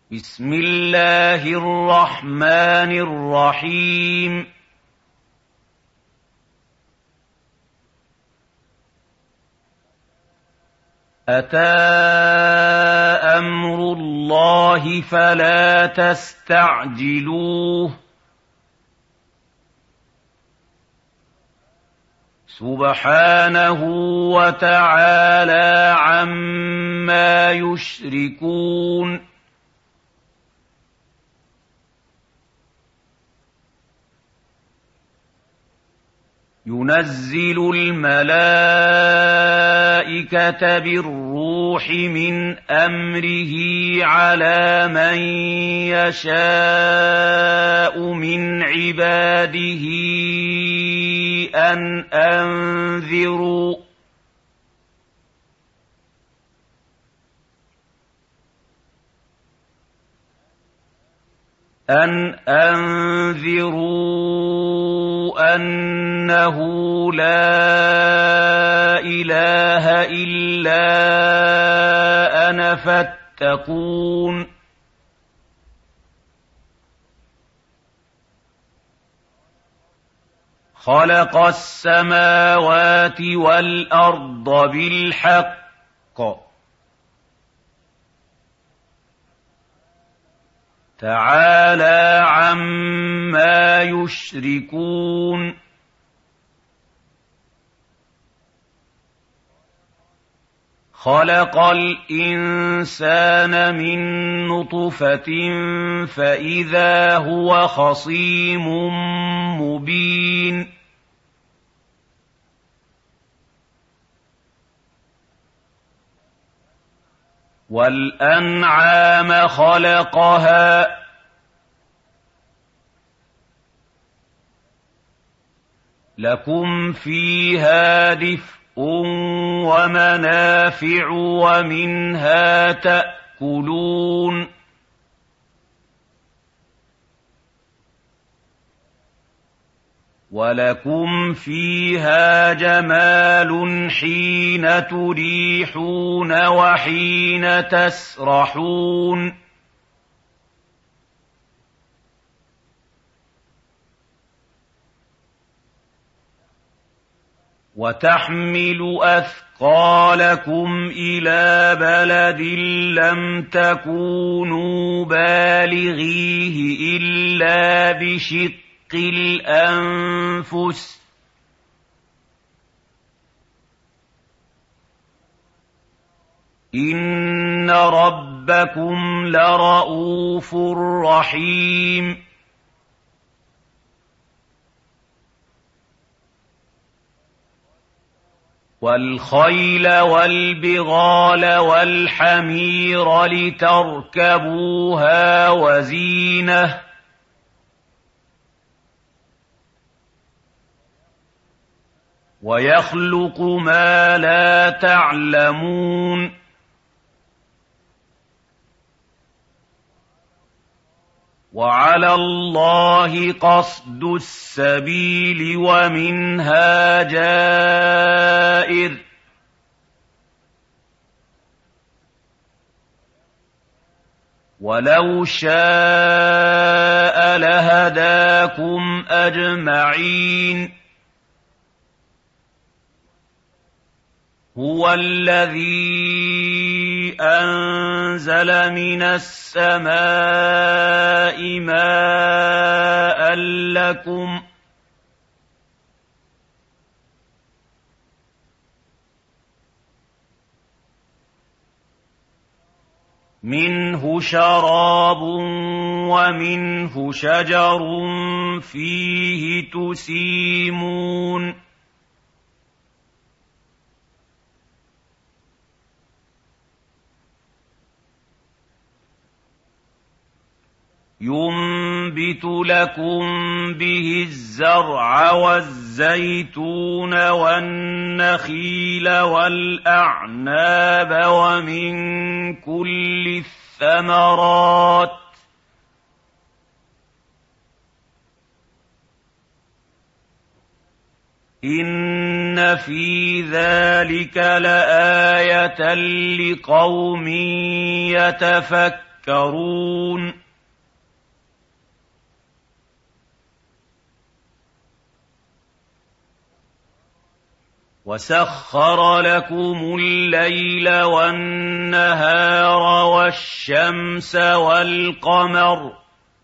بسم الله الرحمن الرحيم. أتى أمر الله فلا تستعجلوه سبحانه وتعالى عما يشركون. ينزل الملائكة بالروح من أمره على من يشاء من عباده أن أنذروا أنه لا إله إلا أنا فاتقون. خلق السماوات والأرض بالحق تعالى عما يشركون. خلق الإنسان من نطفة فإذا هو خصيم مبين. والأنعام خلقها لكم فيها دفء ومنافع ومنها تأكلون. ولكم فيها جمال حين تريحون وحين تسرحون. وتحمل أثقالكم إلى بلد لم تكونوا بالغيه إلا بشق الأنفس إن ربكم لرءوف رحيم. والخيل والبغال والحمير لتركبوها وزينة ويخلق ما لا تعلمون. وعلى الله قصد السبيل ومنها جائر. ولو شاء لهداكم أجمعين. هو الذي أنزل من السماء ماء لكم منه شراب ومنه شجر فيه تسيمون. ينبت لكم به الزرع والزيتون والنخيل والأعناب ومن كل الثمرات إن في ذلك لآية لقوم تذكرون وسخر لكم الليل والنهار والشمس والقمر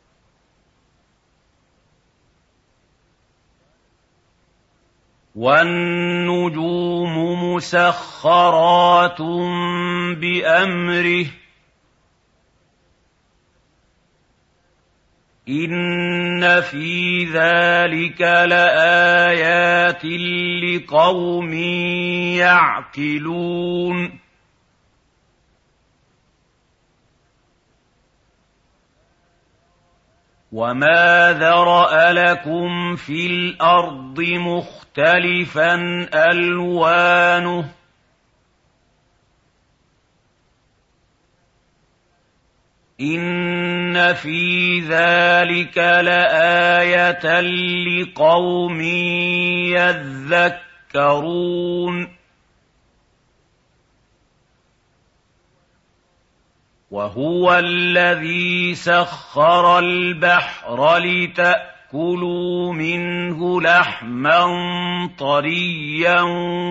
والنجوم مسخرات بأمره إن في ذلك لآيات لقوم يعقلون وما ذرأ لكم في الأرض مختلفا ألوانه إن في ذلك لآية لقوم يذكرون وهو الذي سخر البحر لتأكلوا منه لحما طريا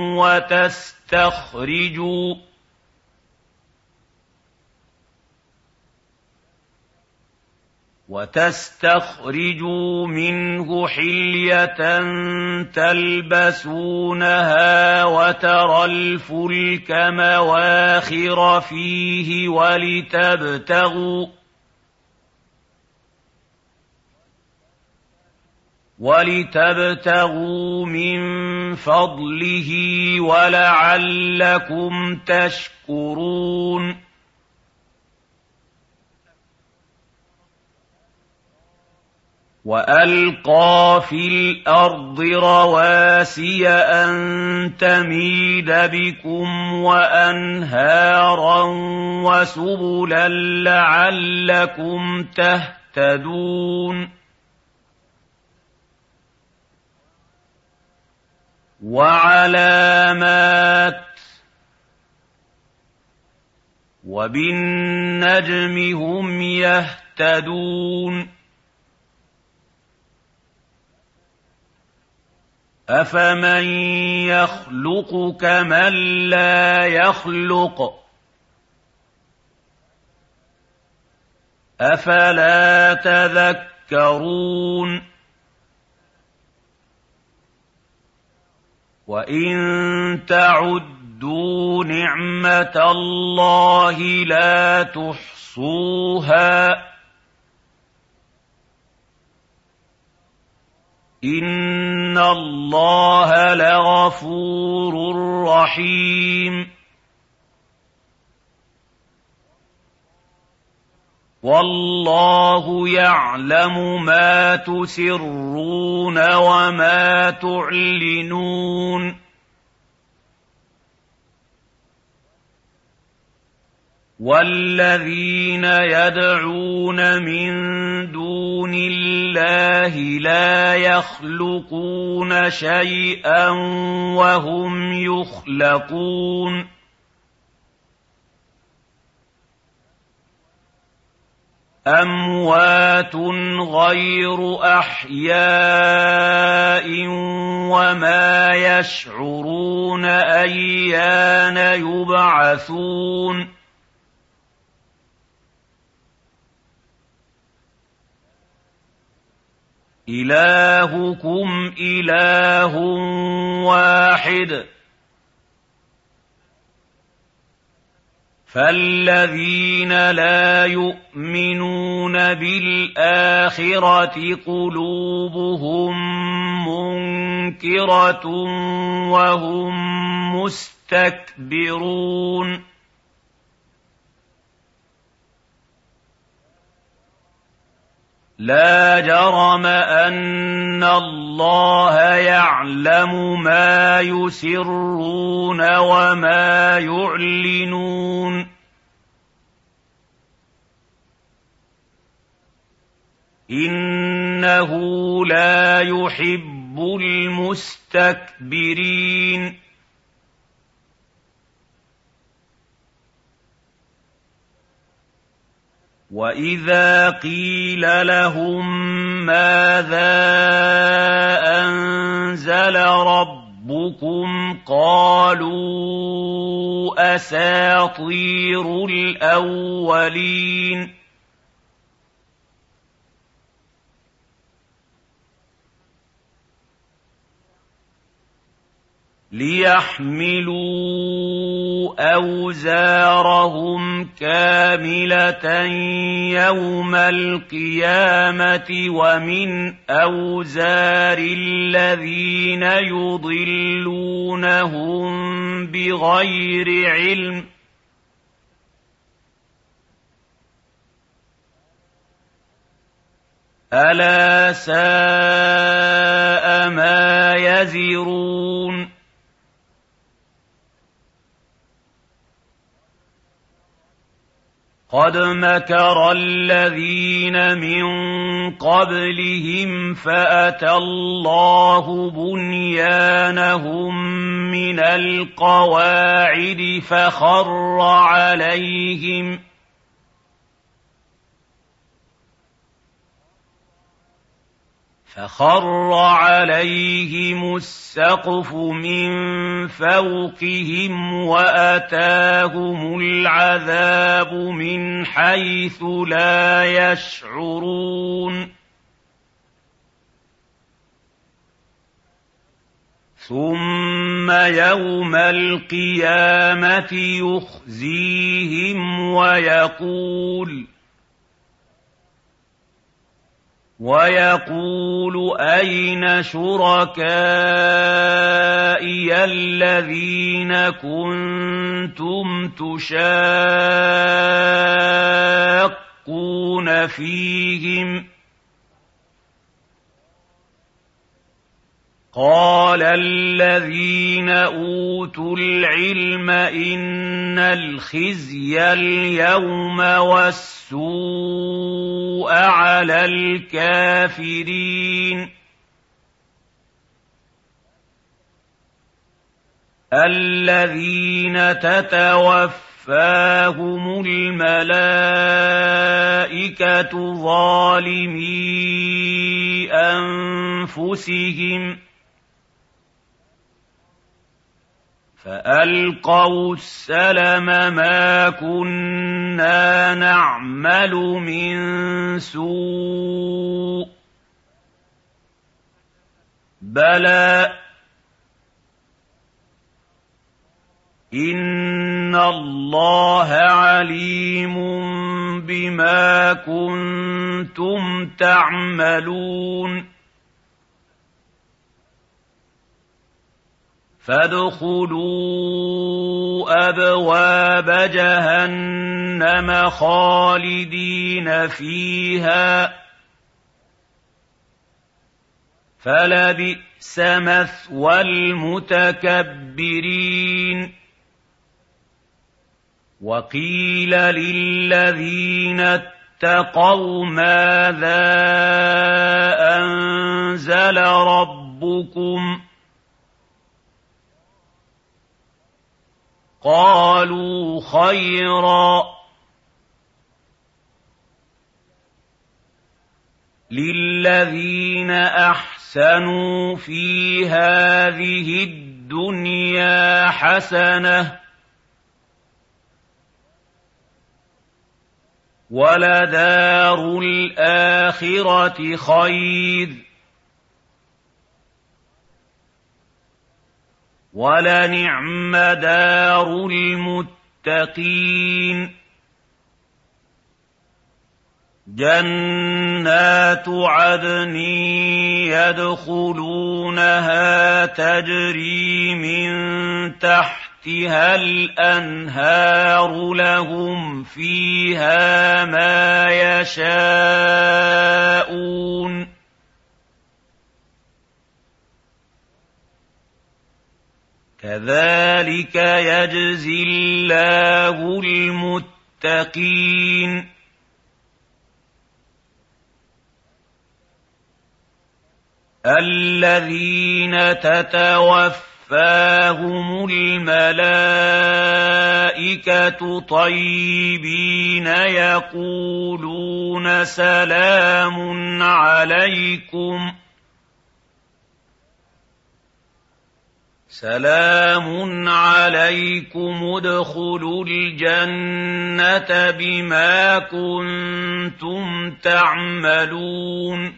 وتستخرجوا منه حلية تلبسونها وترى الفلك مواخر فيه ولتبتغوا من فضله ولعلكم تشكرون وألقى في الأرض رواسي أن تميد بكم وأنهارا وسبلا لعلكم تهتدون وعلامات وبالنجم هم يهتدون أفمن يخلق كمن لا يخلق أفلا تذكرون وإن تعدوا نعمة الله لا تحصوها إن الله لغفور رحيم والله يعلم ما تسرون وما تعلنون والذين يدعون من دون الله لا يخلقون شيئا وهم يخلقون أموات غير أحياء وما يشعرون أيان يبعثون إلهكم إله واحد فالذين لا يؤمنون بالآخرة قلوبهم منكرة وهم مستكبرون لا جرم أن الله يعلم ما يسرون وما يعلنون إنه لا يحب المستكبرين وَإِذَا قِيلَ لَهُم مَّاذَا أَنزَلَ رَبُّكُمْ قَالُوا أَسَاطِيرُ الْأَوَّلِينَ لِيَحْمِلُوا أَوْزَارَهُمْ كَامِلَةً يَوْمَ الْقِيَامَةِ وَمِنْ أَوْزَارِ الَّذِينَ يُضِلُّونَهُم بِغَيْرِ عِلْمٍ ۗ أَلَا سَاءَ مَا يَزِرُونَ قَدْ مَكَرَ الَّذِينَ مِن قَبْلِهِمْ فَأَتَى اللَّهُ بُنْيَانَهُم مِّنَ الْقَوَاعِدِ فَخَرَّ عَلَيْهِمُ السَّقْفُ مِن فَوْقِهِمْ وَأَتَاهُمُ الْعَذَابُ مِنْ حَيْثُ لَا يَشْعُرُونَ ثُمَّ يَوْمَ الْقِيَامَةِ يُخْزِيهِمْ وَيَقُولُ أَيْنَ شُرَكَائِيَ الَّذِينَ كُنتُمْ تُشَاقُّونَ فِيهِمْ ۚ قَالَ الَّذِينَ أُوتُوا الْعِلْمَ إِنَّ الْخِزْيَ الْيَوْمَ وَالسُّوءَ عَلَى الْكَافِرِينَ الَّذِينَ تَتَوَفَّاهُمُ الْمَلَائِكَةُ ظَالِمِي أَنفُسِهِمْ فَأَلْقَوْا السَّلَمَ مَا كُنَّا نَعْمَلُ مِن سُوءٍ بَلَىٰ إِنَّ اللَّهَ عَلِيمٌ بِمَا كُنتُمْ تَعْمَلُونَ فَادْخُلُوا أَبْوَابَ جَهَنَّمَ خَالِدِينَ فِيهَا ۖ فَلَبِئْسَ مَثْوَى الْمُتَكَبِّرِينَ وَقِيلَ لِلَّذِينَ اتَّقَوْا مَاذَا أَنزَلَ رَبُّكُمْ ۚ قَالُوا خَيْرًا ۗ لِلَّذِينَ أَحْسَنُوا فِي هَٰذِهِ الدُّنْيَا حَسَنَةٌ ۚ وَلَدَارُ الْآخِرَةِ خَيْرٌ ۚ وَلَنِعْمَ دَارُ الْمُتَّقِينَ جَنَّاتُ عَدْنٍ يَدْخُلُونَهَا تَجْرِي مِن تَحْتِهَا الْأَنْهَارُ لَهُمْ فِيهَا مَا يَشَاءُونَ ۚ كَذَٰلِكَ يَجْزِي اللَّهُ الْمُتَّقِينَ الَّذِينَ تَتَوَفَّاهُمُ تَتَوَفَّاهُمُ الْمَلَائِكَةُ طَيِّبِينَ يَقُولُونَ سَلَامٌ عَلَيْكُمُ ادْخُلُوا الْجَنَّةَ بِمَا كُنتُمْ تَعْمَلُونَ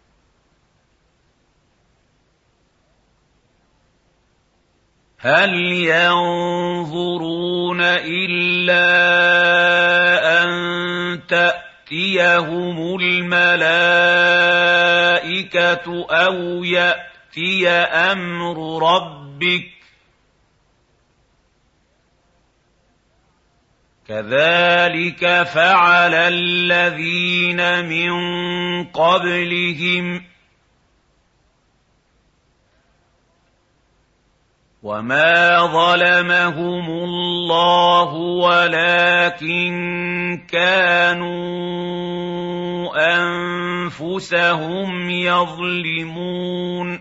هَلْ يَنظُرُونَ إِلَّا أَن تَأْتِيَهُمُ الْمَلَائِكَةُ أَوْ يَأْتِيَ أَمْرُ رَبِّكَ ۚ كَذَٰلِكَ فَعَلَ الَّذِينَ مِن قَبْلِهِمْ ۚ وَمَا ظَلَمَهُمُ اللَّهُ وَلَٰكِن كَانُوا أَنفُسَهُمْ يَظْلِمُونَ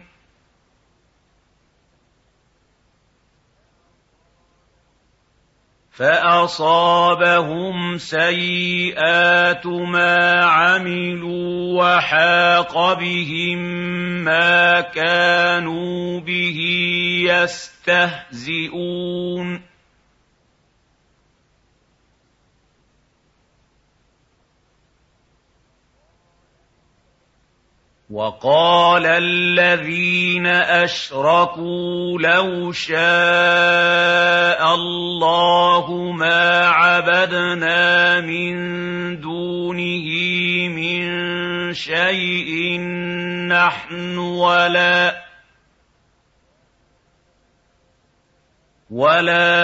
فَأَصَابَهُمْ سَيِّئَاتُ مَا عَمِلُوا وَحَاقَ بِهِم مَّا كَانُوا بِهِ يَسْتَهْزِئُونَ وَقَالَ الَّذِينَ أَشْرَكُوا لَوْ شَاءَ اللَّهُ مَا عَبَدْنَا مِن دُونِهِ مِن شَيْءٍ نَّحْنُ وَلَا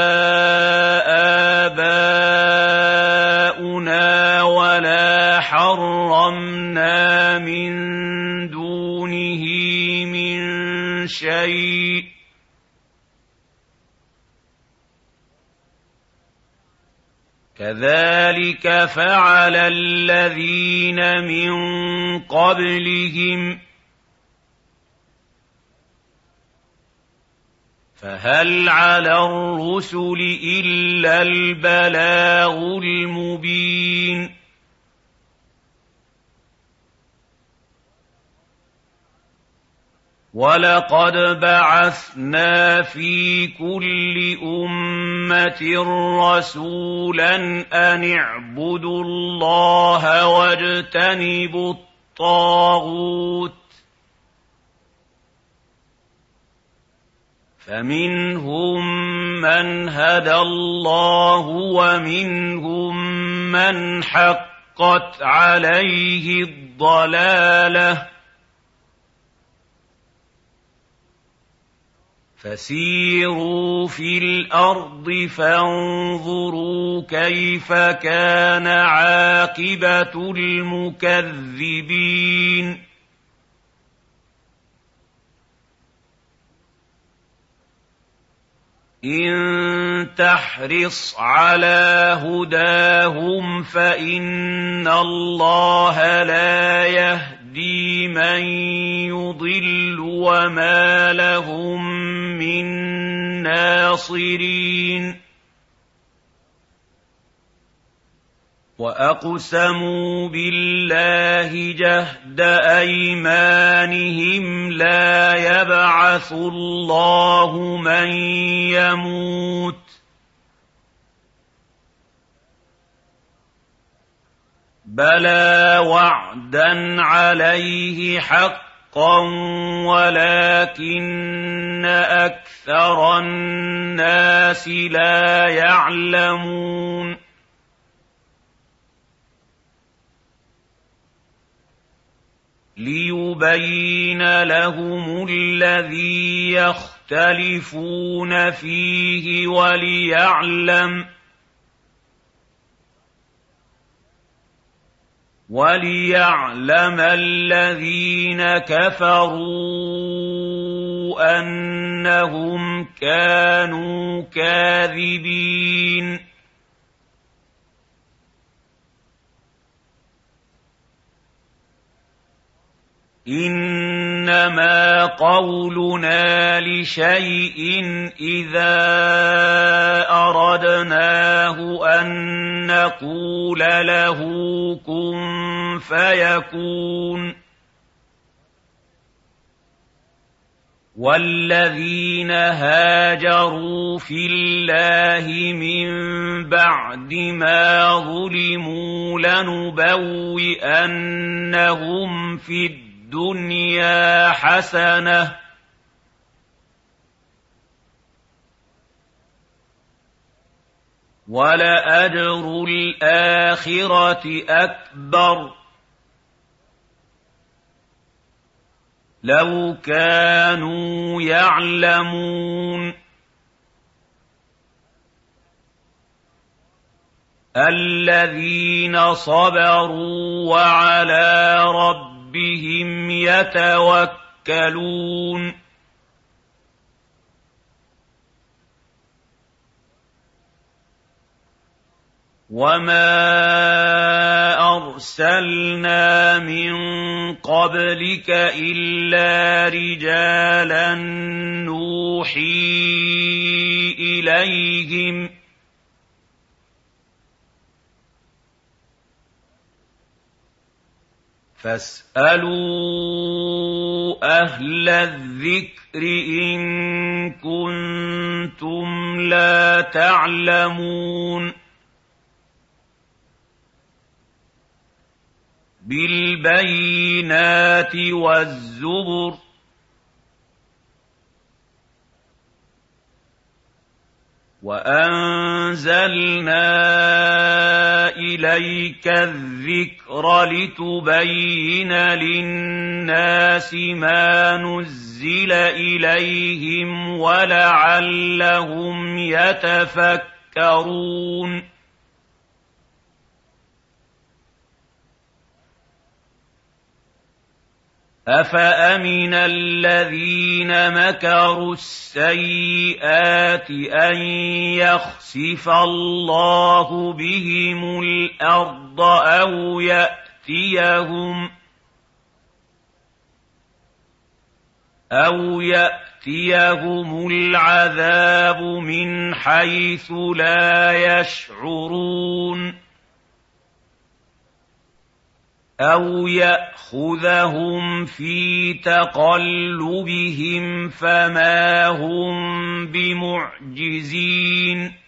آبَاؤُنَا وَلَا حَرَّمْنَا مِن دُونِهِ مِن شَيْءٍ ۚ كَذَٰلِكَ فَعَلَ الَّذِينَ مِن قَبْلِهِمْ ۚ فَهَلْ عَلَى الرُّسُلِ إِلَّا الْبَلَاغُ الْمُبِينُ وَلَقَدْ بَعَثْنَا فِي كُلِّ أُمَّةٍ رَّسُولًا أَنِ اعْبُدُوا اللَّهَ وَاجْتَنِبُوا الطَّاغُوتَ ۖ فَمِنْهُم مَّنْ هَدَى اللَّهُ وَمِنْهُم مَّنْ حَقَّتْ عَلَيْهِ الضَّلَالَةُ ۚ فَسِيرُوا فِي الْأَرْضِ فَانظُرُوا كَيْفَ كَانَ عَاقِبَةُ الْمُكَذِّبِينَ إِن تَحْرِصْ عَلَىٰ هُدَاهُمْ فَإِنَّ اللَّهَ لَا يَهْدِي مَن يُضِلُّ وَمَا لَهُم مِّن نَّاصِرِينَ وَأَقْسَمُوا بِاللَّهِ جَهْدَ أَيْمَانِهِمْ لَا يَبْعَثُ اللَّهُ مَن يَمُوتُ ۚ بَلَىٰ وَعْدًا عَلَيْهِ حَقًّا وَلَٰكِنَّ أَكْثَرَ النَّاسِ لَا يَعْلَمُونَ لِيُبَيِّنَ لَهُمُ الَّذِي يَخْتَلِفُونَ فِيهِ وَلِيَعْلَمَ الَّذِينَ كَفَرُوا أَنَّهُمْ كَانُوا كَاذِبِينَ إِنَّمَا قولنا لشيء إذا أردناه أن نقول له كن فيكون والذين هاجروا في الله من بعد ما ظلموا لنبوئنهم في الدنيا حسنة ولأجر الآخرة أكبر لو كانوا يعلمون الذين صبروا وعلى ربهم يتوكلون وما أرسلنا من قبلك إلا رجالا نوحي إليهم فاسألوا أهل الذكر إن كنتم لا تعلمون بالبينات والزبر وأنزلنا إليك الذكر لتبين للناس ما نزل إليهم ولعلهم يتفكرون أفأمن الذين مكروا السيئات أن يخسف الله بهم الأرض أو يأتيهم العذاب من حيث لا يشعرون أو يأخذهم في تقلبهم فما هم بمعجزين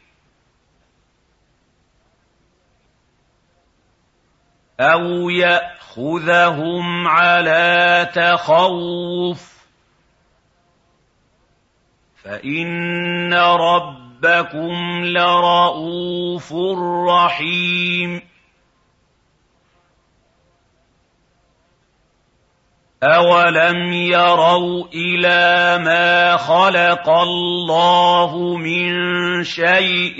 أو يأخذهم على تخوف فإن ربكم لرءوف رحيم أولم يروا إلى ما خلق الله من شيء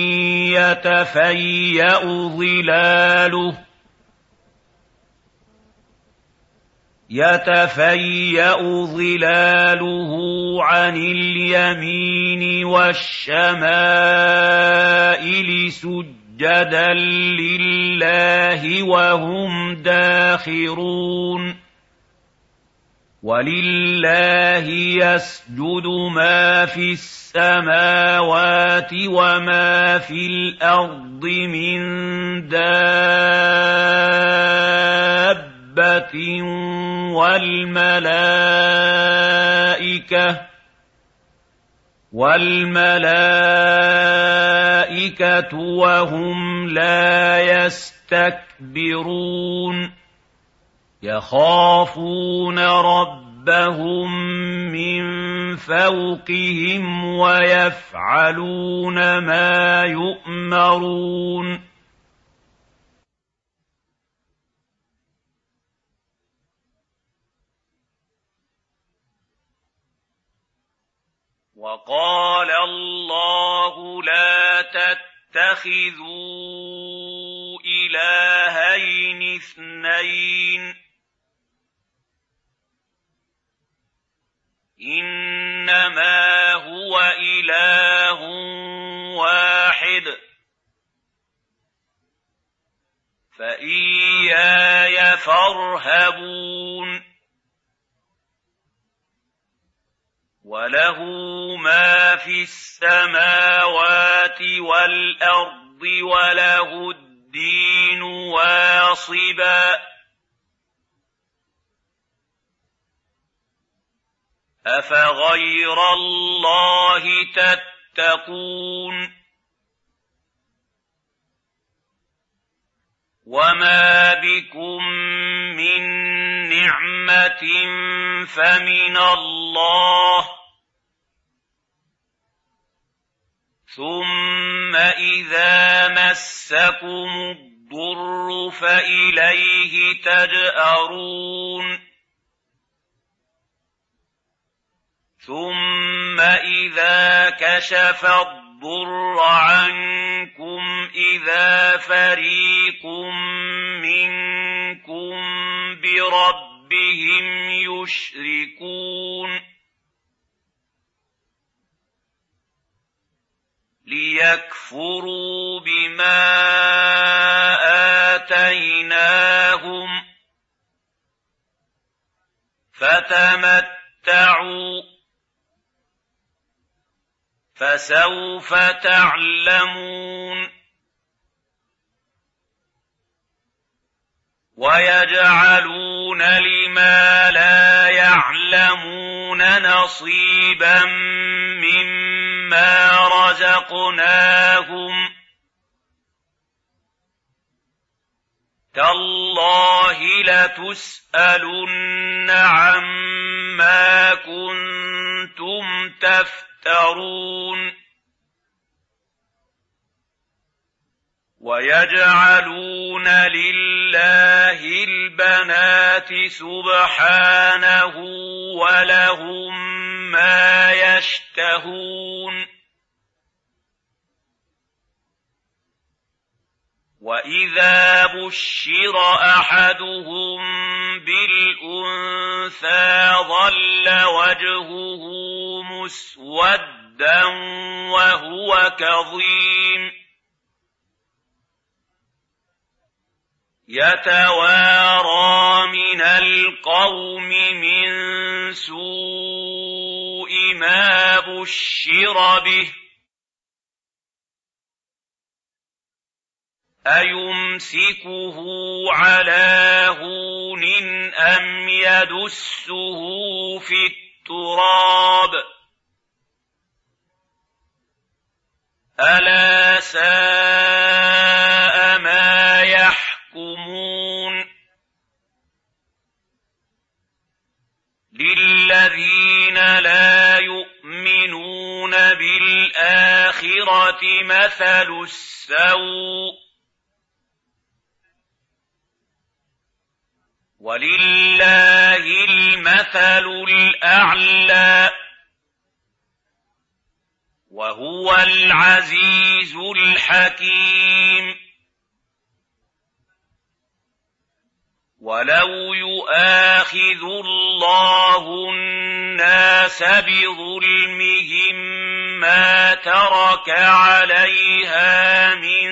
يتفيأ ظلاله عن اليمين والشمائل سجدا لله وهم داخرون ولله يسجد ما في السماوات وما في الأرض من دابة والملائكة وهم لا يستكبرون يخافون ربهم من فوقهم ويفعلون ما يؤمرون وقال الله لا تتخذوا إلهين اثنين إنما هو إله واحد فإياي فارهبون وله ما في السماوات والأرض وله الدين واصبا أفغير الله تتقون وما بكم من نعمة فمن الله ثم إذا مسكم الضر فإليه تجأرون ثم إذا كشف الضر عنكم إذا فريق منكم بربهم يشركون ليكفروا بما آتيناهم فتمتعوا فسوف تعلمون ويجعلون لما لا يعلمون نصيبا مما رزقناهم تالله لتسألن عما كنتم تفترون ويجعلون لله البنات سبحانه ولهم ما يشتهون وإذا بشر أحدهم بالأنثى ظل وجهه مسودا وهو كظيم يتوارى من القوم من سوء ما بشر به أيمسكه على هون أم يدسه في التراب ألا ساء ما يحكمون للذين لا يؤمنون بالآخرة مثل السوء ولله المثل الأعلى وهو العزيز الحكيم ولو يؤاخذ الله الناس بظلمهم ما ترك عليها من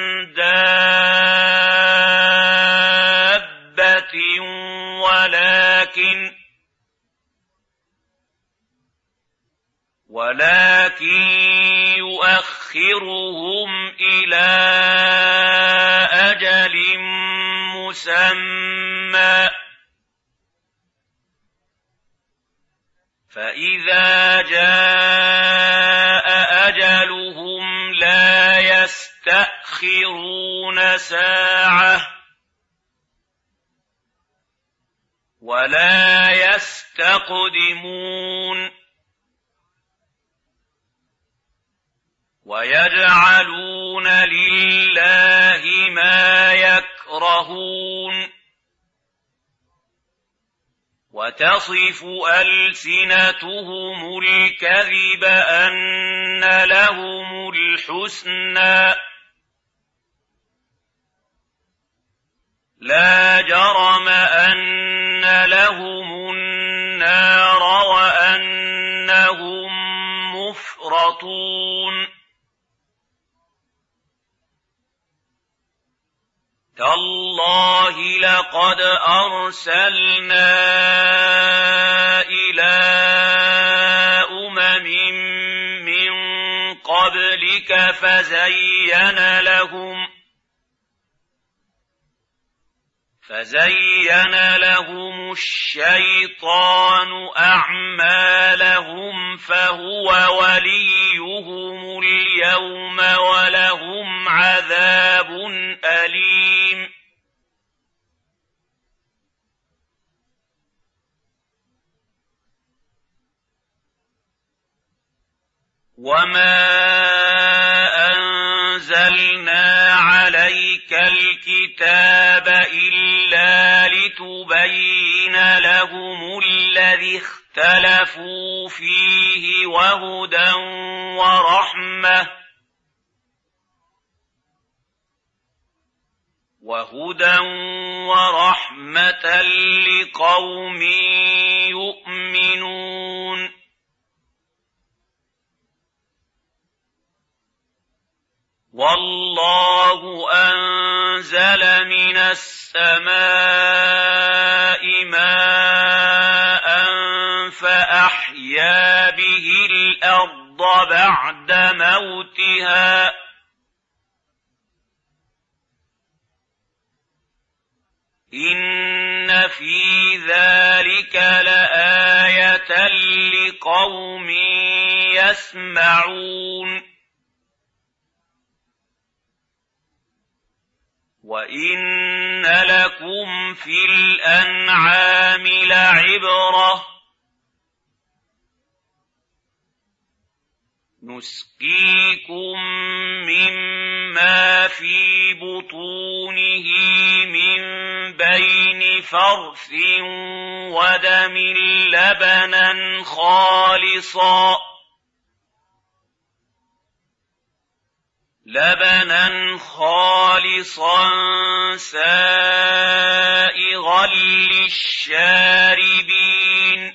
دابة ولكن يؤخرهم إلى أجل مسمى فإذا جاء أجلهم لا يستأخرون ساعة ولا يستقدمون ويجعلون لله ما يكرهون وتصف ألسنتهم الكذب أن لهم الحسنى لا جرم أن لهم النار وأنهم مفرطون تالله لقد أرسلنا إلى من قبلك فزين لهم الشيطان أعمالهم فهو وليهم اليوم ولهم عذاب أليم وما أنزلنا عليك الكتاب إلا لتبين لهم الذي اختلفوا فيه وهدى ورحمة لقوم يؤمنون والله أنزل من السماء ماء فأحيا به الأرض بعد موتها إن في ذلك لآية لقوم يسمعون وإن لكم في الأنعام لعبرة نسقيكم مما في بطونه من بين فرث ودم لبنا خالصا سائغا للشاربين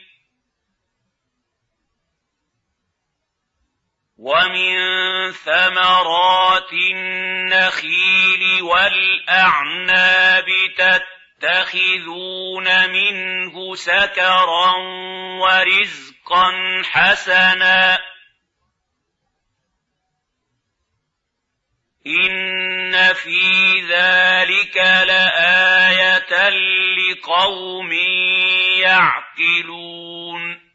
ومن ثمرات النخيل والأعناب تتخذون منه سكرا ورزقا حسنا إن في ذلك لآية لقوم يعقلون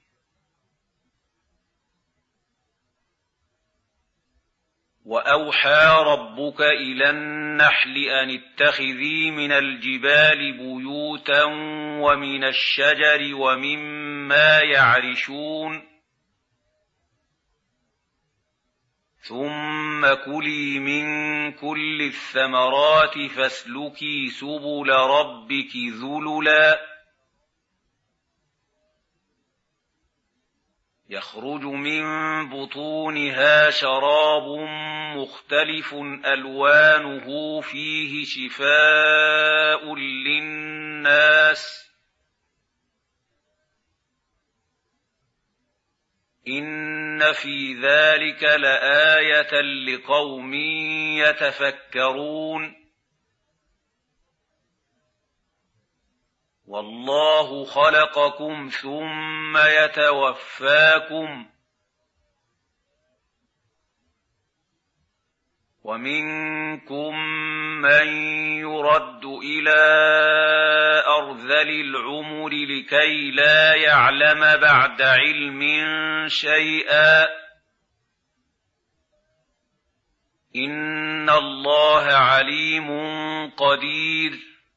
وأوحى ربك إلى النحل أن اتخذي من الجبال بيوتا ومن الشجر ومما يعرشون ثم كلي من كل الثمرات فاسلكي سبل ربك ذللا يخرج من بطونها شراب مختلف ألوانه فيه شفاء للناس إن في ذلك لآية لقوم يتفكرون والله خلقكم ثم يتوفاكم ومنكم من يرد إلى أرذل العمر لكي لا يعلم بعد علم شيئا إن الله عليم قدير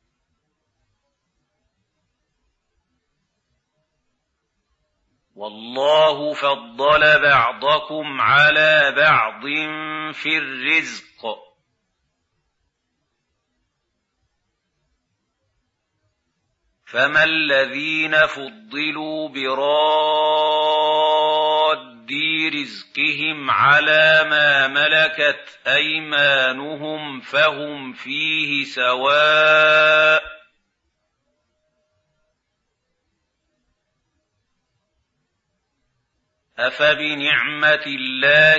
والله فضل بعضكم على بعض في الرزق فما الذين فضلوا براد رزقهم على ما ملكت أيمانهم فهم فيه سواء أفبنعمة الله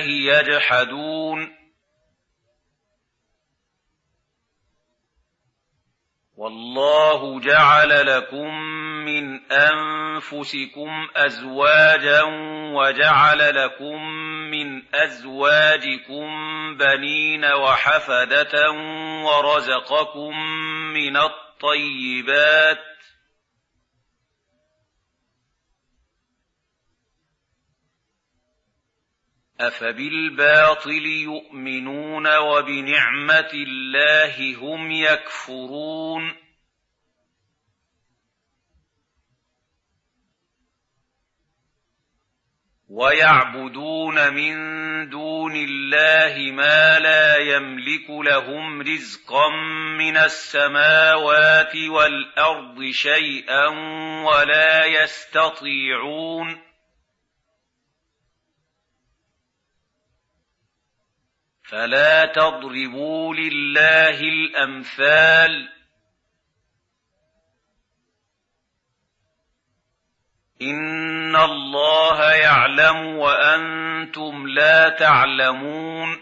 يجحدون والله جعل لكم من أنفسكم أزواجا وجعل لكم من أزواجكم بنين وحفدة ورزقكم من الطيبات أفبالباطل يؤمنون وبنعمة الله هم يكفرون ويعبدون من دون الله ما لا يملك لهم رزقا من السماوات والأرض شيئا ولا يستطيعون فلا تضربوا لله الأمثال إن الله يعلم وأنتم لا تعلمون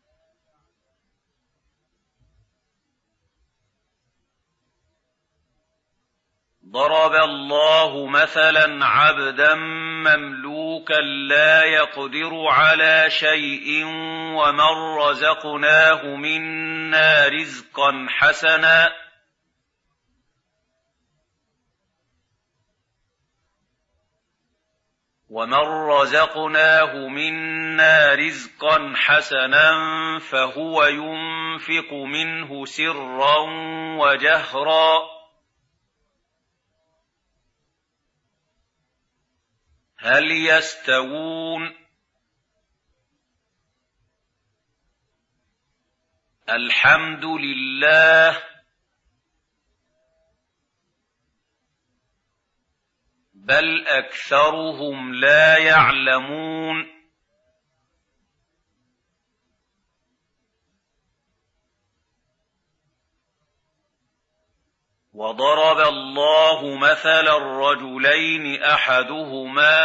ضرب الله مثلا عبدا مملوكا لا يقدر على شيء ومن رزقناه منا رزقا حسنا فهو ينفق منه سرا وجهرا هل يستوون الحمد لله بل أكثرهم لا يعلمون وضرب الله مثلا الرجلين أحدهما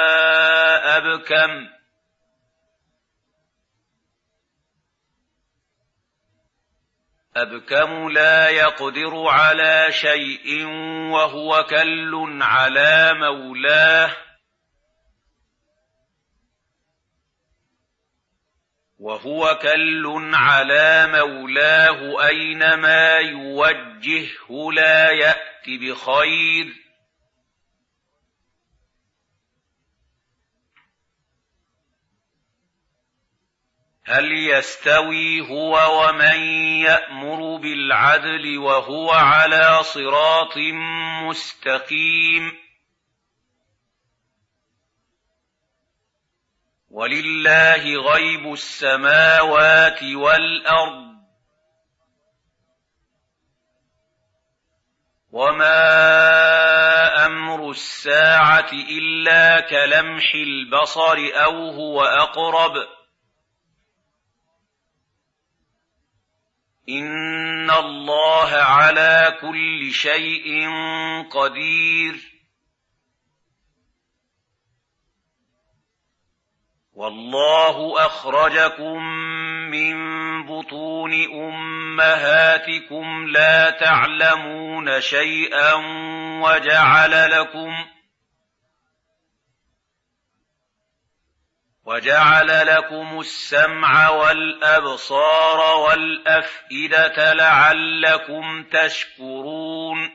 أبكم لا يقدر على شيء وهو كل على مولاه أينما يوجهه لا يأت بخير هل يستوي هو ومن يأمر بالعدل وهو على صراط مستقيم ولله غيب السماوات والأرض وما أمر الساعة إلا كلمح البصر أو هو أقرب إن الله على كل شيء قدير والله أخرجكم من بطون أمهاتكم لا تعلمون شيئا وجعل لكم السمع والأبصار والأفئدة لعلكم تشكرون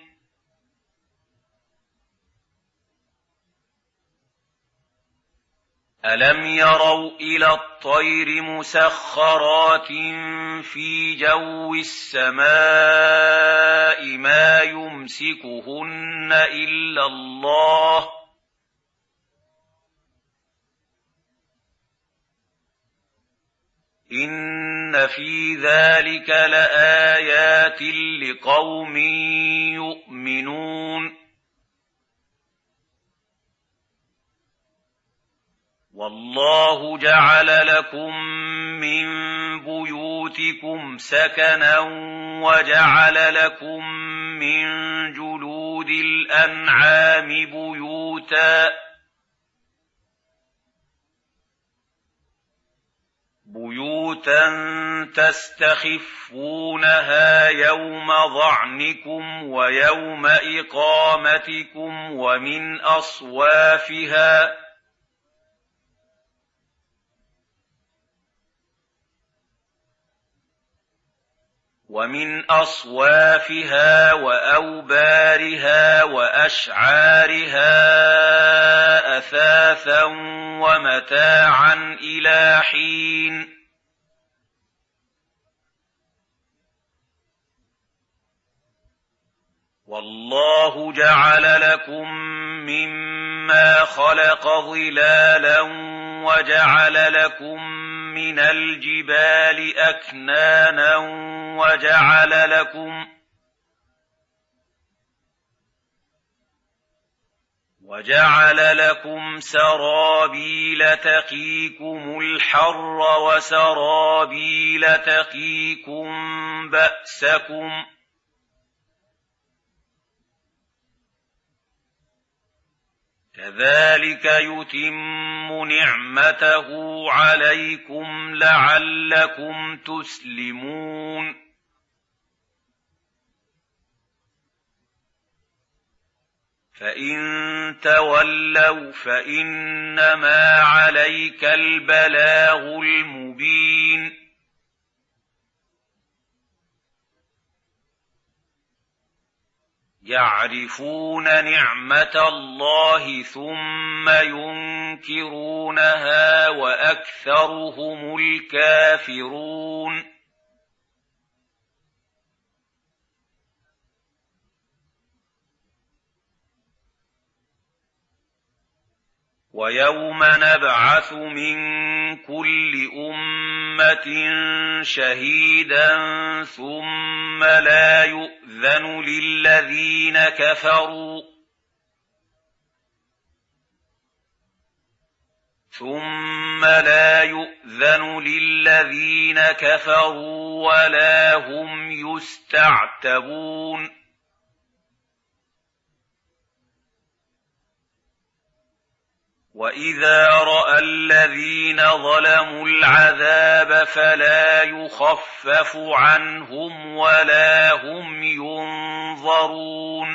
ألم يروا إلى الطير مسخرات في جو السماء ما يمسكهن إلا الله إن في ذلك لآيات لقوم يؤمنون والله جعل لكم من بيوتكم سكنا وجعل لكم من جلود الأنعام بيوتا بيوتا تستخفونها يوم ظعنكم ويوم إقامتكم ومن أصوافها وأوبارها وأشعارها أثاثا ومتاعا إلى حين والله جعل لكم مما خلق ظلالا وجعل لكم من الجبال أكنانا وجعل لكم سرابيل تقيكم الحر وسرابيل تقيكم بأسكم كذلك يتم نعمته عليكم لعلكم تسلمون فإن تولوا فإنما عليك البلاغ المبين يعرفون نعمة الله ثم ينكرونها وأكثرهم الكافرون ويوم نبعث من كل أمة شهيدا ثم لا يؤذن للذين كفروا ولا هم يستعتبون وإذا رأى الذين ظلموا العذاب فلا يخفف عنهم ولا هم ينظرون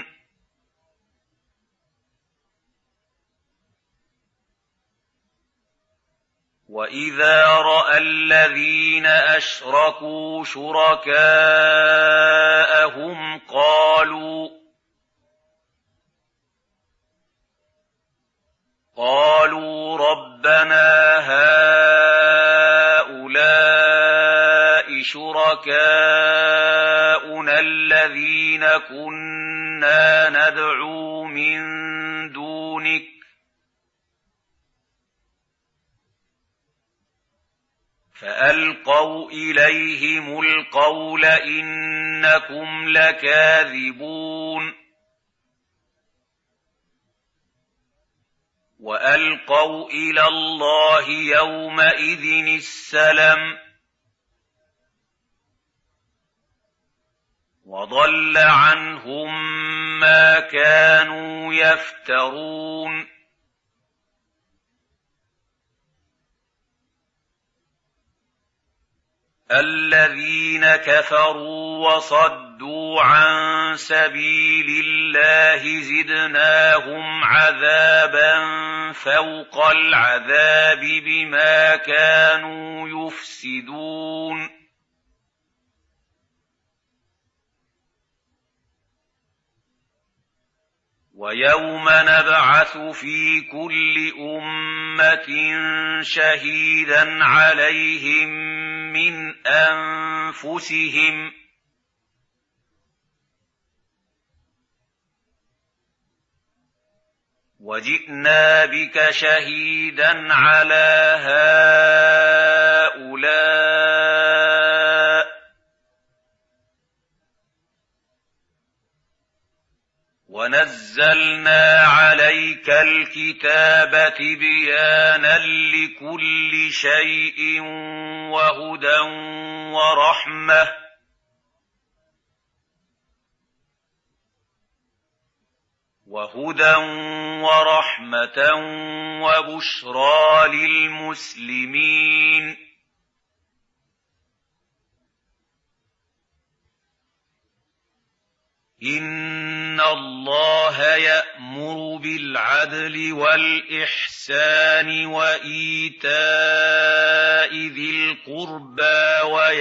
وإذا رأى الذين أشركوا شركاءهم قالوا ربنا هؤلاء شركاؤنا الذين كنا ندعو من دونك فألقوا إليهم القول إنكم لكاذبون وألقوا إلى الله يومئذ السلم وضل عنهم ما كانوا يفترون الذين كفروا وصدوا عن سبيل الله زدناهم عذابا فوق العذاب بما كانوا يفسدون ويوم نبعث في كل أمة شهيدا عليهم من أنفسهم وجئنا بك شهيدا على هؤلاء ونزلنا عليك الكتاب تبيانا لكل شيء وهدى ورحمة وبشرى للمسلمين إِنَّ اللَّهَ يَأْمُرُ بِالْعَدْلِ وَالْإِحْسَانِ وَإِيتَاءِ ذِي الْقُرْبَىٰ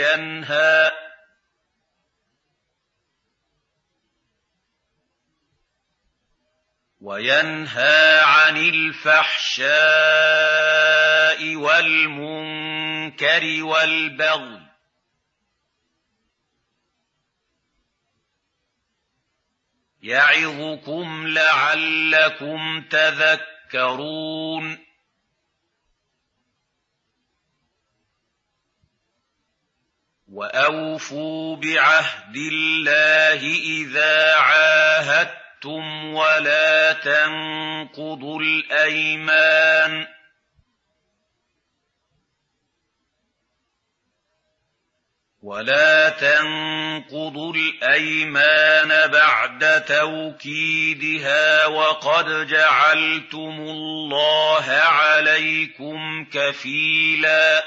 وَيَنْهَىٰ عَنِ الْفَحْشَاءِ وَالْمُنكَرِ وَالْبَغْيِ ۚ يَعِظُكُمْ لَعَلَّكُمْ تَذَكَّرُونَ وَأَوْفُوا بِعَهْدِ اللَّهِ إِذَا عَاهَدتُّمْ وَلَا تَنقُضُوا الْأَيْمَانَ بَعْدَ تَوْكِيدِهَا وَقَدْ جَعَلْتُمُ اللَّهَ عَلَيْكُمْ كَفِيلًا ۚ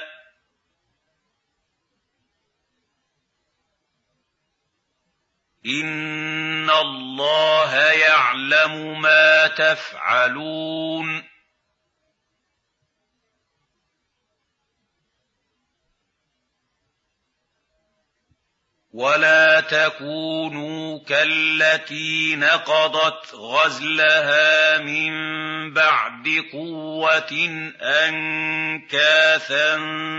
إِنَّ اللَّهَ يَعْلَمُ مَا تَفْعَلُونَ وَلَا تَكُونُوا كَالَّتِي نَقَضَتْ غَزْلَهَا مِن بَعْدِ قُوَّةٍ أَنكَاثًا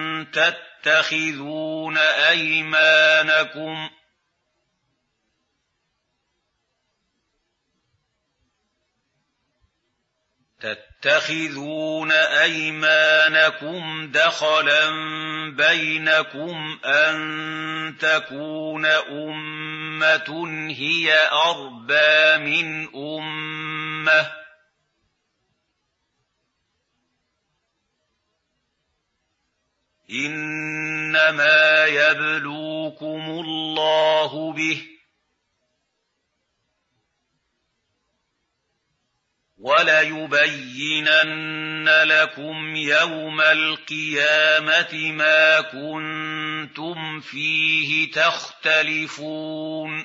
تَتَّخِذُونَ أَيْمَانَكُمْ دَخَلًا بَيْنَكُمْ أَن تَكُونَ أُمَّةٌ هِيَ أَرْبَىٰ مِنْ أُمَّةٍ ۚ إِنَّمَا يَبْلُوكُمُ اللَّهُ بِهِ ۚ وَلَيُبَيِّنَنَّ لَكُمْ يَوْمَ الْقِيَامَةِ مَا كُنتُمْ فِيهِ تَخْتَلِفُونَ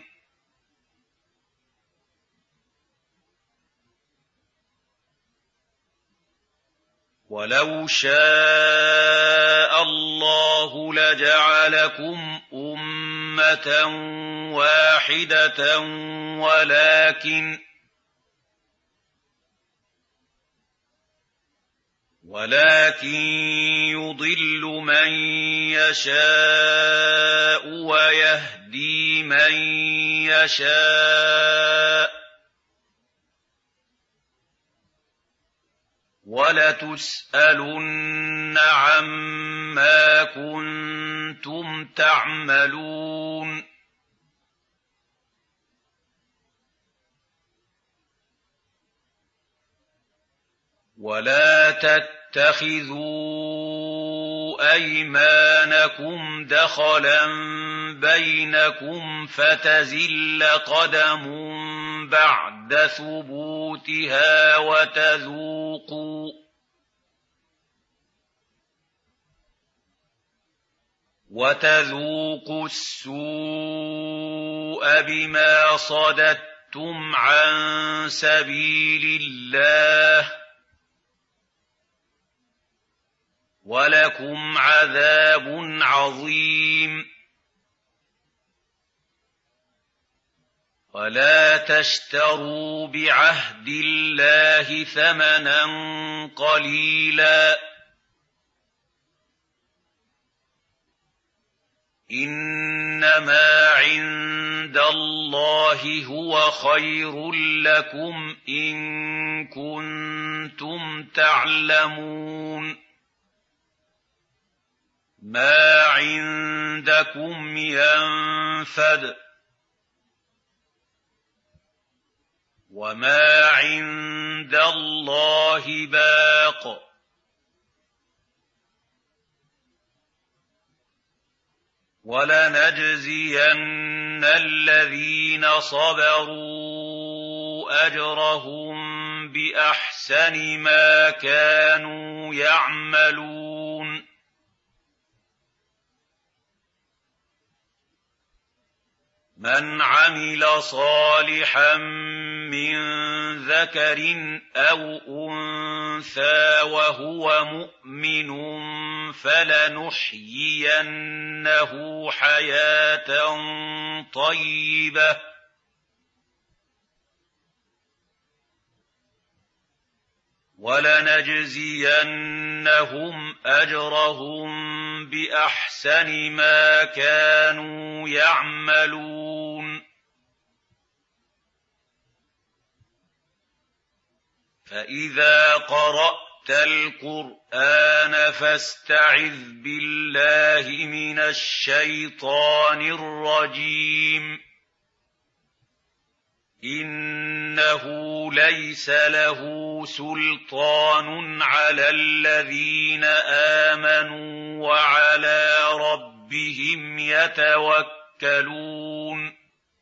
وَلَوْ شَاءَ اللَّهُ لَجَعَلَكُمْ أُمَّةً وَاحِدَةً ولكن يضل من يشاء ويهدي من يشاء ۚ وَلَتُسْأَلُنَّ عَمَّا كُنتُمْ تَعْمَلُونَ وَلَا تَتَّخِذُوا أَيْمَانَكُمْ دَخَلًا بَيْنَكُمْ فَتَزِلَّ قَدَمٌ بَعْدَ ثُبُوتِهَا وَتَذُوقُوا السُّوءَ بِمَا صَدَدتُّمْ عَن سَبِيلِ اللَّهِ ۖ وَلَكُمْ عَذَابٌ عَظِيمٌ وَلَا تَشْتَرُوا بِعَهْدِ اللَّهِ ثَمَنًا قَلِيلًا ۚ إِنَّمَا عِندَ اللَّهِ هُوَ خَيْرٌ لَّكُمْ إِن كُنتُمْ تَعْلَمُونَ مَا عِندَكُمْ يَنفَدُ ۖ وَمَا عِندَ اللَّهِ بَاقٍ ۗ وَلَنَجْزِيَنَّ الَّذِينَ صَبَرُوا أَجْرَهُم بِأَحْسَنِ مَا كَانُوا يَعْمَلُونَ من عمل صالحا من ذكر أو أنثى وهو مؤمن فلنحيينه حياة طيبة ولنجزينهم أجرهم بأحسن ما كانوا يعملون فإذا قرأت القرآن فاستعذ بالله من الشيطان الرجيم إنه ليس له سلطان على الذين آمنوا وعلى ربهم يتوكلون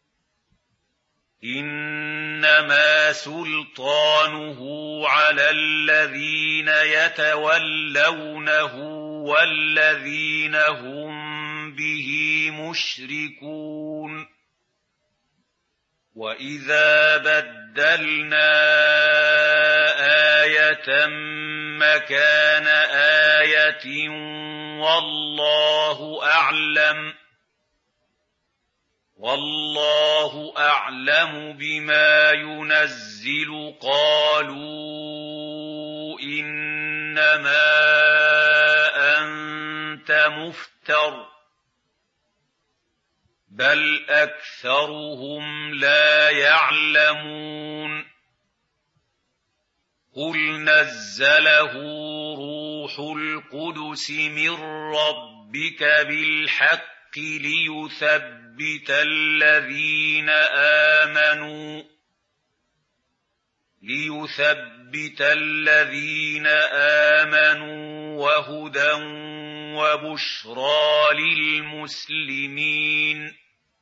إنما سلطانه على الذين يتولونه والذين هم به مشركون وإذا بدلنا آية مكان آية والله أعلم بما ينزل قالوا إنما أنت مفتر بل أكثرهم لا يعلمون قل نزله روح القدس من ربك بالحق ليثبت الذين آمنوا وهدى وبشرى للمسلمين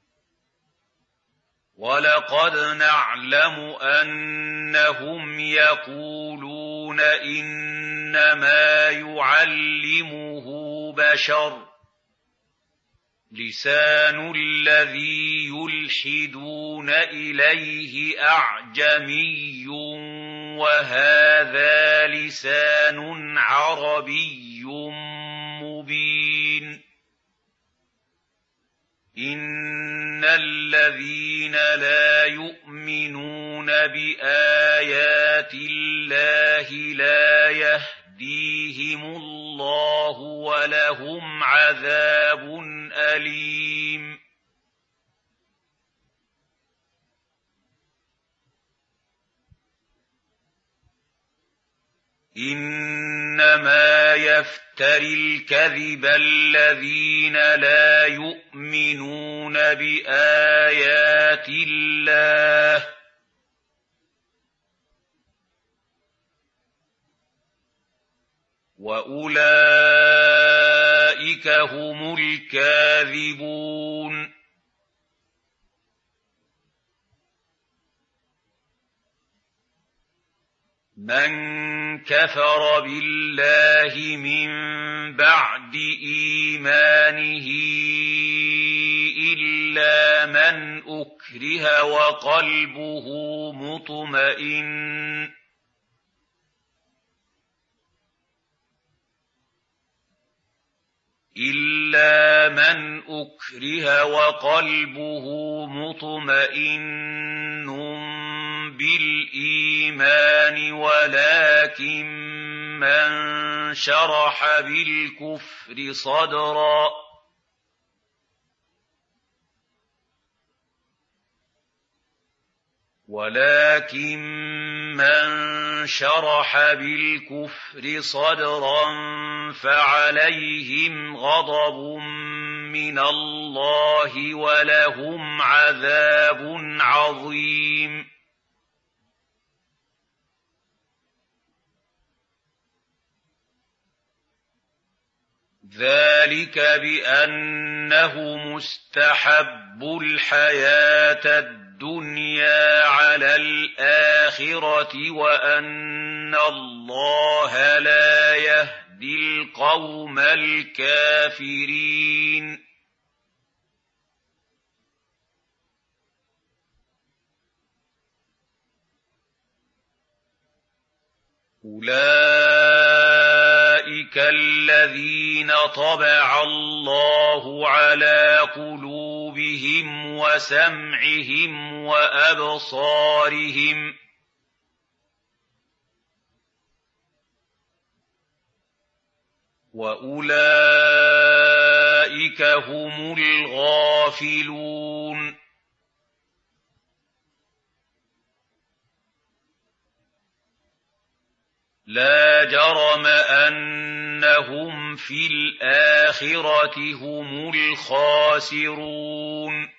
ولقد نعلم أنهم يقولون إنما يعلمه بشر لسان الذي يلحدون إليه أعجمي وهذا لسان عربي مبين إن الذين لا يؤمنون بآيات الله لا يهديهم الله ولهم عذاب أليم إنما يفتري الكذب الذين لا يؤمنون بآيات الله وأولئك هم الكاذبون من كفر بالله من بعد إيمانه إلا من أكره وقلبه مطمئن بالإيمان ولكن من شرح بالكفر صدرا فعليهم غضب من الله ولهم عذاب عظيم ذلك بأنه مستحب الحياة الدنيا على الآخرة وأن الله لا يهدي القوم الكافرين أولئك الذين طبع الله على قلوبهم وسمعهم وأبصارهم وأولئك هم الغافلون لا جرم أنهم في الآخرة هم الخاسرون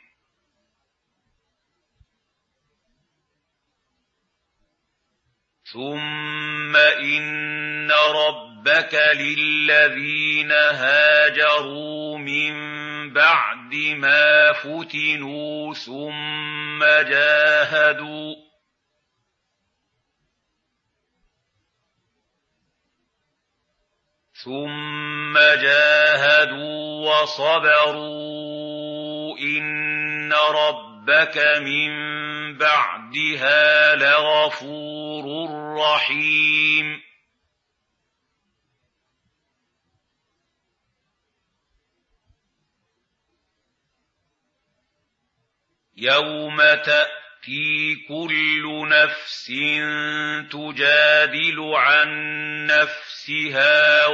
ثم إن ربك للذين هاجروا من بعد ما فتنوا ثم جاهدوا وصبروا إن ربك من بعدها لغفور رحيم يوم تأتي كل نفس تجادل عن نفسها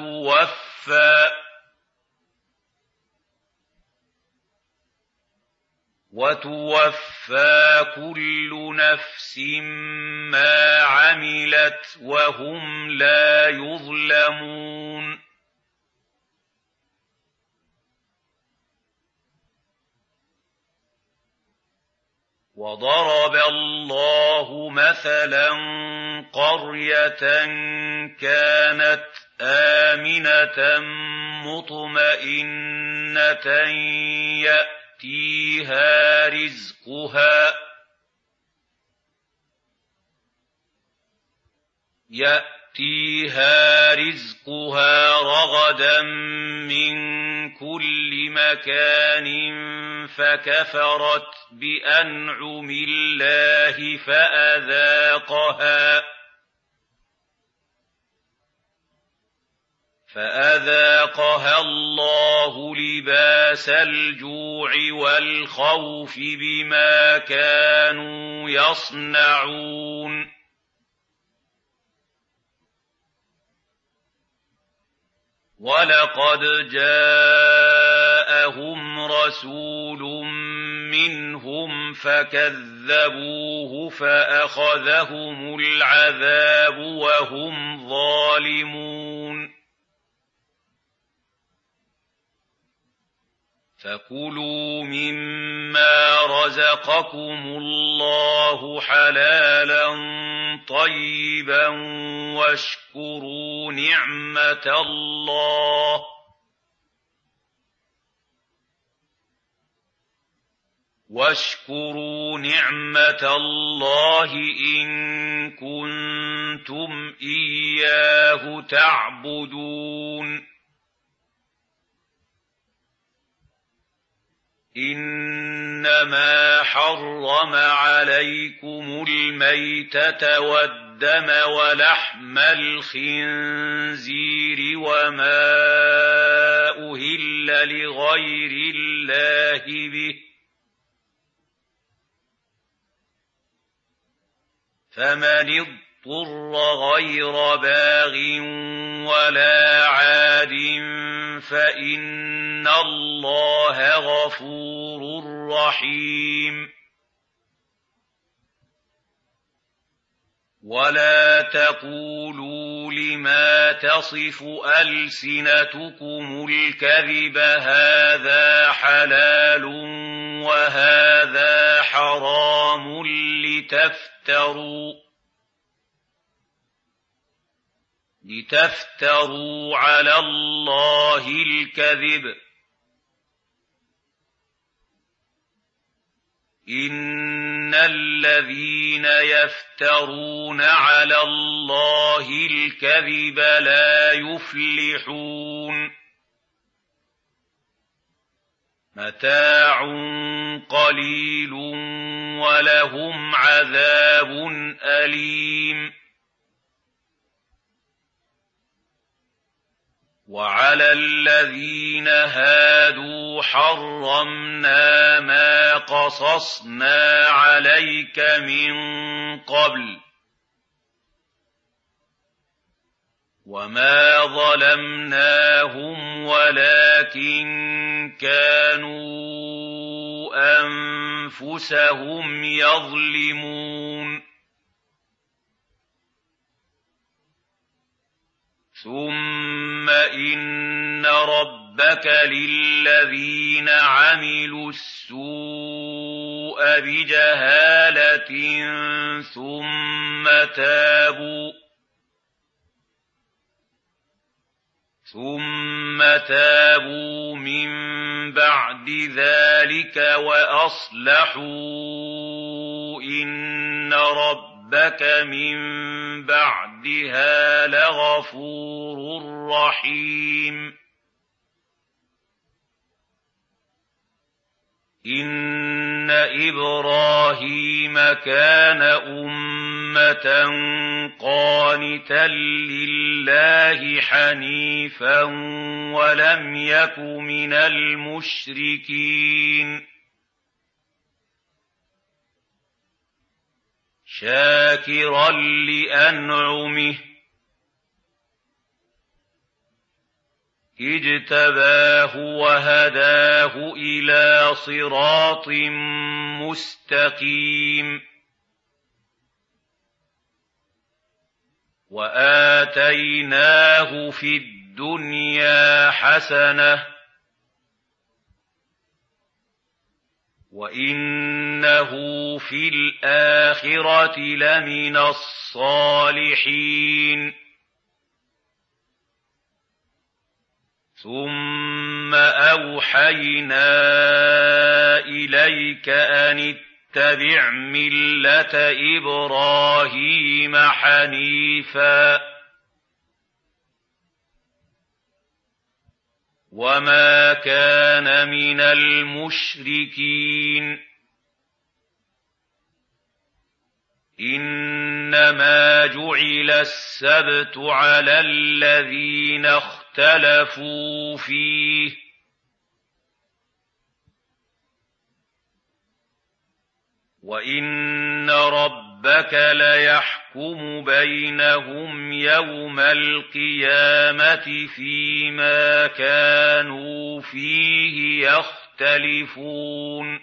وتوفى كل نفس ما عملت وهم لا يظلمون وضرب الله مثلا قرية كانت آمنة مطمئنة يأتيها رزقها رغدا من كل مكان فكفرت بأنعم الله فأذاقها الله لباس الجوع والخوف بما كانوا يصنعون ولقد جاءهم رسول منهم فكذبوه فأخذهم العذاب وهم ظالمون فكلوا مما رزقكم الله حلالا طيبا واشكروا نعمة الله إن كنتم إياه تعبدون إنما حرم عليكم الميتة والدم ولحم الخنزير وما أهل لغير الله به فمن اضطر غير باغ ولا عاد فإن الله غفور رحيم ولا تقولوا لما تصف ألسنتكم الكذب هذا حلال وهذا حرام لتفتروا على الله الكذب إن الذين يفترون على الله الكذب لا يفلحون متاع قليل ولهم عذاب أليم وعلى الذين هادوا حرمنا ما قصصنا عليك من قبل وما ظلمناهم ولكن كانوا أنفسهم يظلمون ثم إن ربك للذين عملوا السوء بجهالة ثم تابوا من بعد ذلك وأصلحوا إن ربك من بعدها لغفور رحيم إن إبراهيم كان أمة قانتا لله حنيفا ولم يك من المشركين شاكرا لأنعمه اجتباه وهداه إلى صراط مستقيم وآتيناه في الدنيا حسنة وإنه في الآخرة لمن الصالحين ثم أوحينا إليك أن اتبع ملة إبراهيم حنيفا وما كان من المشركين إنما جعل السبت على الذين اختلفوا فيه وإن ربك ليحكم بينهم يوم القيامة فيما كانوا فيه يختلفون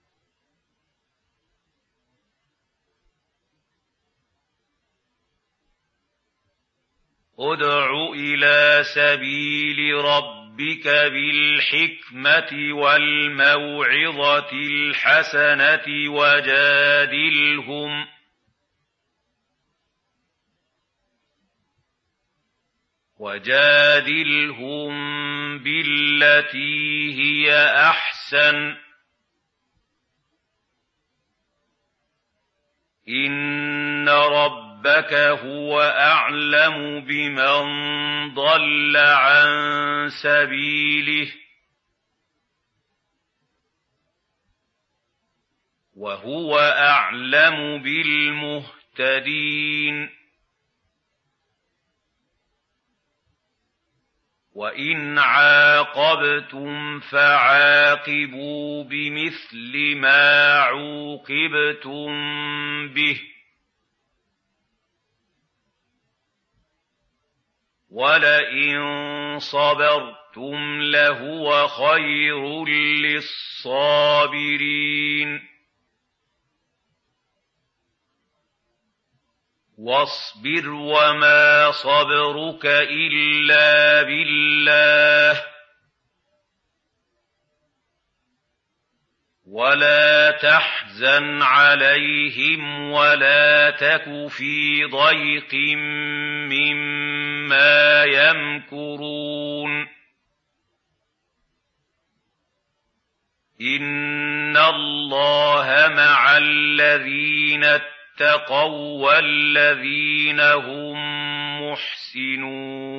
ادع إلى سبيل ربك بالحكمة والموعظة الحسنة وجادلهم بالتي هي أحسن إن ربك هو أعلم بمن ضل عن سبيله وهو أعلم بالمهتدين وإن عاقبتم فعاقبوا بمثل ما عوقبتم به ولئن صبرتم لهو خير للصابرين واصبر وما صبرك إلا بالله ولا تحزن عليهم ولا تك في ضيق مما يمكرون إن الله مع الذين اتقوا والذين هم محسنون